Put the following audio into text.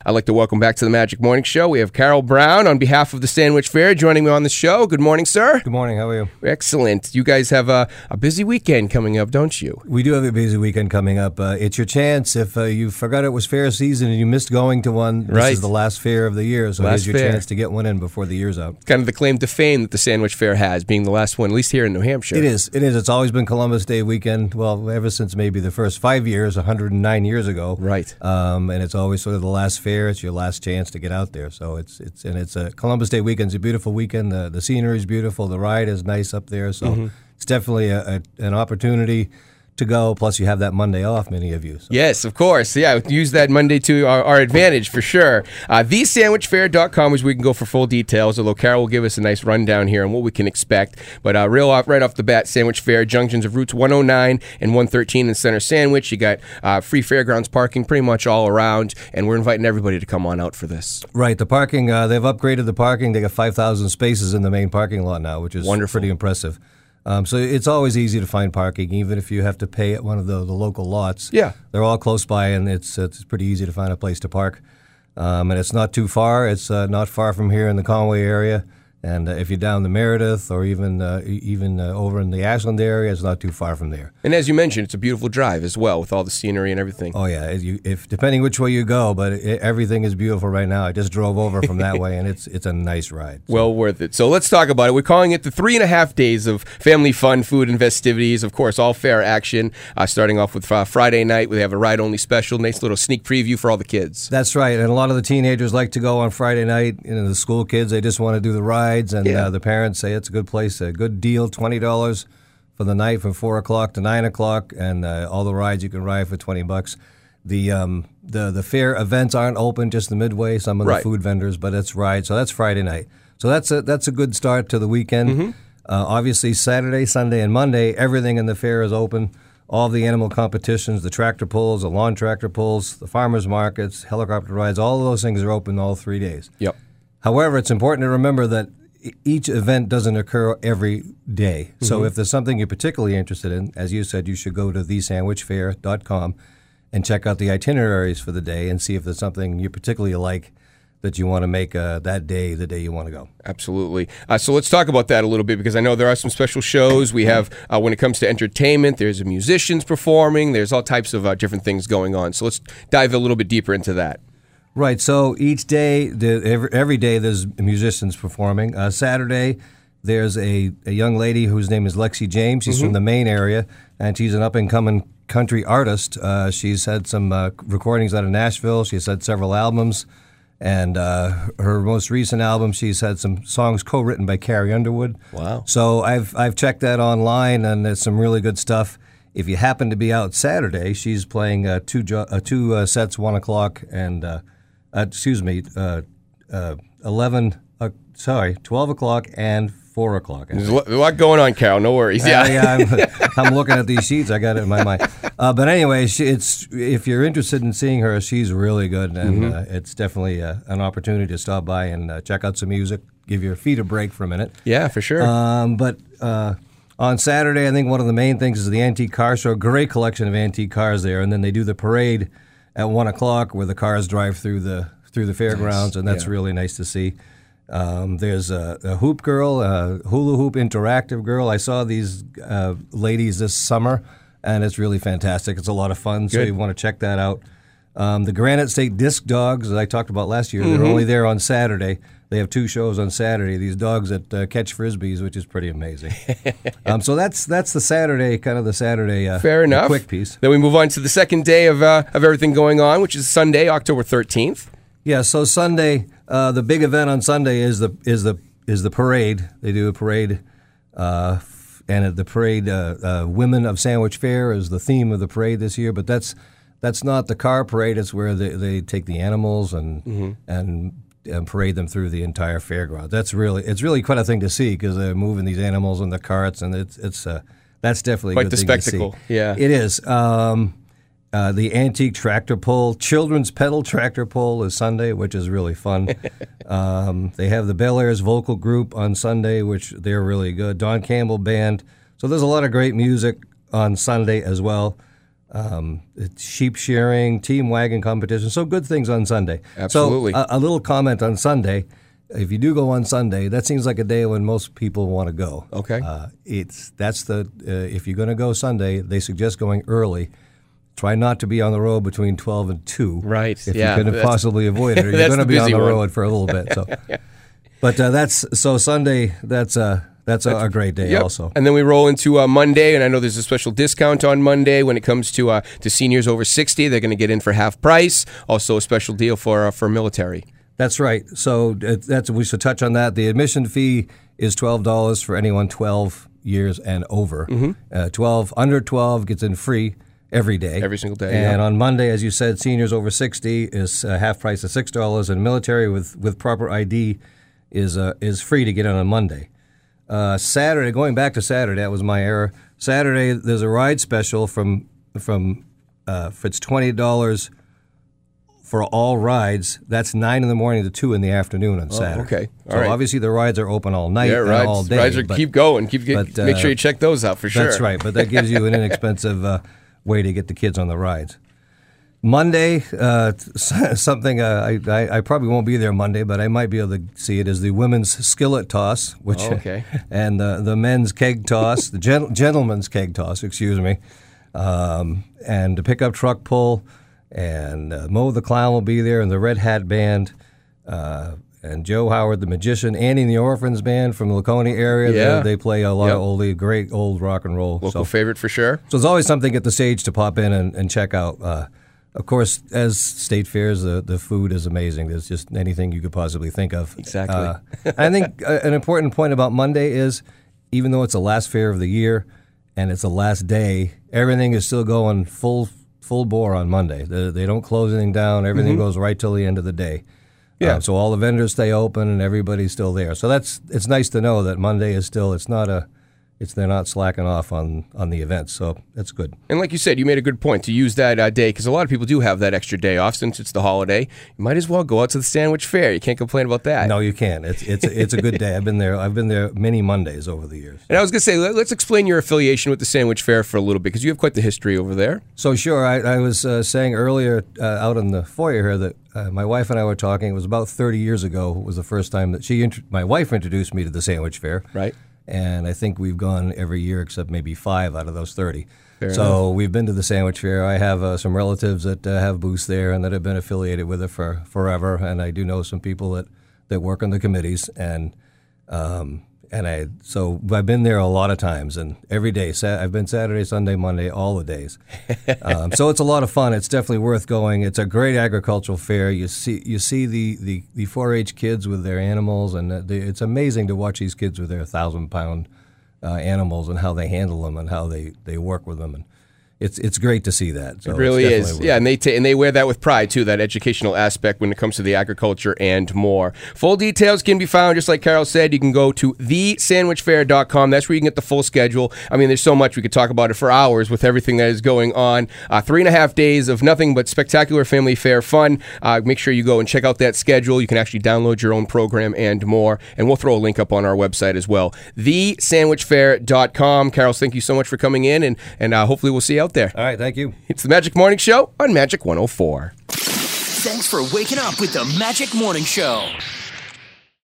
I'd like to welcome back to the Magic Morning Show. We have Carol Brown on behalf of the Sandwich Fair joining me on the show. Good morning, sir. Good morning. How are you? Excellent. You guys have a busy weekend coming up, don't you? We do have a busy weekend coming up. It's your chance. If you forgot it was fair season and you missed going to one, this is the last fair of the year, so here's your chance to get one in before the year's out. Kind of the claim to fame that the Sandwich Fair has, being the last one, at least here in New Hampshire. It is. It's always been Columbus Day weekend, well, ever since maybe the first 5 years, 109 years ago. Right. And it's always sort of the last fair. It's your last chance to get out there. So it's a Columbus Day weekend. It's a beautiful weekend. The scenery is beautiful. The ride is nice up there. So it's definitely an opportunity to go. Plus, you have that Monday off, many of you. So. Yes, of course. Yeah, use that Monday to our advantage for sure. TheSandwichFair.com is where we can go for full details, although Carol will give us a nice rundown here on what we can expect. But right off the bat, Sandwich Fair, junctions of routes 109 and 113 in Center Sandwich. You got free fairgrounds parking pretty much all around, and we're inviting everybody to come on out for this. Right. The parking, they've upgraded the parking. They got 5,000 spaces in the main parking lot now, which is pretty impressive. So it's always easy to find parking, even if you have to pay at one of the local lots. Yeah. They're all close by, and it's pretty easy to find a place to park. And it's not too far. It's not far from here in the Conway area. And if you're down the Meredith or even over in the Ashland area, it's not too far from there. And as you mentioned, it's a beautiful drive as well with all the scenery and everything. Oh, yeah. If depending which way you go, but everything is beautiful right now. I just drove over from that way, and it's a nice ride. So. Well worth it. So let's talk about it. We're calling it the 3.5 days of family fun, food, and festivities. Of course, all fair action. Starting off with Friday night, we have a ride-only special. Nice little sneak preview for all the kids. That's right. And a lot of the teenagers like to go on Friday night. The school kids, they just want to do the ride. And the parents say it's a good place, a good deal, $20 for the night from 4 o'clock to 9 o'clock, and all the rides you can ride for $20. The fair events aren't open, just the midway, some of the food vendors, but it's rides. So that's Friday night. So that's a good start to the weekend. Obviously, Saturday, Sunday, and Monday, everything in the fair is open. All the animal competitions, the tractor pulls, the lawn tractor pulls, the farmers markets, helicopter rides, all of those things are open all 3 days. Yep. However, it's important to remember that each event doesn't occur every day. So if there's something you're particularly interested in, as you said, you should go to thesandwichfair.com and check out the itineraries for the day and see if there's something you particularly like that you want to make that day the day you want to go. Absolutely. So let's talk about that a little bit, because I know there are some special shows. We have, when it comes to entertainment, there's musicians performing. There's all types of different things going on. So let's dive a little bit deeper into that. Right. So each day, every day, there's musicians performing. Saturday, there's a young lady whose name is Lexi James. She's from the Maine area, and she's an up-and-coming country artist. She's had some recordings out of Nashville. She's had several albums, and her most recent album, she's had some songs co-written by Carrie Underwood. Wow. So I've checked that online, and there's some really good stuff. If you happen to be out Saturday, she's playing two sets, 1 o'clock and 12 o'clock and 4 o'clock. There's a lot going on, Carol. No worries. I'm looking at these sheets. I got it in my mind. But anyway, if you're interested in seeing her, she's really good, and it's definitely an opportunity to stop by and check out some music, give your feet a break for a minute. Yeah, for sure. But on Saturday, I think one of the main things is the antique car show. Great collection of antique cars there, and then they do the parade at 1 o'clock where the cars drive through the fairgrounds, and that's really nice to see. There's a hoop girl, a hula hoop interactive girl. I saw these ladies this summer, and it's really fantastic. It's a lot of fun, so you want to check that out. The Granite State Disc Dogs, as I talked about last year, they're only there on Saturday. They have 2 shows on Saturday. These dogs that catch frisbees, which is pretty amazing. So that's the Saturday, kind of the Saturday. Fair enough. Quick piece. Then we move on to the second day of everything going on, which is Sunday, October 13th. Yeah. So Sunday, the big event on Sunday is the parade. They do a parade, and at the parade, "Women of Sandwich Fair" is the theme of the parade this year. But that's not the car parade. It's where they take the animals and parade them through the entire fairground. It's really quite a thing to see, because they're moving these animals in the carts, and that's definitely quite a good the thing spectacle. To see. Yeah, it is. The antique tractor pull, children's pedal tractor pull is Sunday, which is really fun. They have the Bel Air's vocal group on Sunday, which they're really good. Don Campbell Band. So there's a lot of great music on Sunday as well. It's sheep shearing, team wagon competition, so good things on Sunday. Absolutely. So a little comment on Sunday. If you do go on Sunday, that seems like a day when most people want to go. Okay. If you're going to go Sunday, they suggest going early. Try not to be on the road between 12 and 2. Right. If you can possibly avoid it, or you're going to be on the road for a little bit. So, but Sunday. That's a great day also. And then we roll into Monday, and I know there's a special discount on Monday when it comes to seniors over 60. They're going to get in for half price. Also a special deal for military. That's right. So we should touch on that. The admission fee is $12 for anyone 12 years and over. Mm-hmm. Under 12 gets in free every day. Every single day. And on Monday, as you said, seniors over 60 is half price of $6, and military with proper ID is free to get in on Monday. Saturday, going back to Saturday, that was my error. Saturday, there's a ride special from if it's $20 for all rides. That's 9 in the morning to 2 in the afternoon on Saturday. Okay. All right. Obviously the rides are open all night and all day. Rides keep going. Make sure you check those out for sure. That's right. But that gives you an inexpensive way to get the kids on the rides. Monday, something I probably won't be there Monday, but I might be able to see it, is the women's skillet toss, and the men's keg toss, the gentleman's keg toss, excuse me, and the pickup truck pull, and Mo the Clown will be there, and the Red Hat Band, and Joe Howard the Magician, Annie and the Orphans Band from the Laconia area. Yeah. They play a lot of great old rock and roll. Local favorite for sure. So there's always something at the stage to pop in and check out. Of course, as state fairs, the food is amazing. There's just anything you could possibly think of. Exactly. I think an important point about Monday is, even though it's the last fair of the year and it's the last day, everything is still going full bore on Monday. They don't close anything down. Everything goes right till the end of the day. Yeah. So all the vendors stay open and everybody's still there. So it's nice to know that Monday is still, they're not slacking off on the events, so that's good. And like you said, you made a good point to use that day, because a lot of people do have that extra day off since it's the holiday. You might as well go out to the Sandwich Fair. You can't complain about that. No, you can't. It's a good day. I've been there many Mondays over the years. And I was going to say, let's explain your affiliation with the Sandwich Fair for a little bit, because you have quite the history over there. So sure, I was saying earlier out in the foyer here that my wife and I were talking. It was about 30 years ago. Was the first time that my wife introduced me to the Sandwich Fair. Right. And I think we've gone every year except maybe 5 out of those 30. Fair enough. We've been to the Sandwich Fair. I have some relatives that have booths there and that have been affiliated with it for forever. And I do know some people that work on the committees. So I've been there a lot of times, and every day. I've been Saturday, Sunday, Monday, all the days. So it's a lot of fun. It's definitely worth going. It's a great agricultural fair. You see the 4-H kids with their animals, and it's amazing to watch these kids with their 1,000-pound animals and how they handle them and how they work with them. And it's great to see that. So it really is. Yeah, and they wear that with pride too, that educational aspect when it comes to the agriculture and more. Full details can be found, just like Carol said. You can go to thesandwichfair.com. That's where you can get the full schedule. I mean, there's so much. We could talk about it for hours with everything that is going on. 3.5 days of nothing but spectacular family fair fun. Make sure you go and check out that schedule. You can actually download your own program and more. And we'll throw a link up on our website as well. thesandwichfair.com. Carol, thank you so much for coming in, and hopefully we'll see you out there. All right, thank you. It's the Magic Morning Show on Magic 104. Thanks for waking up with the Magic Morning Show.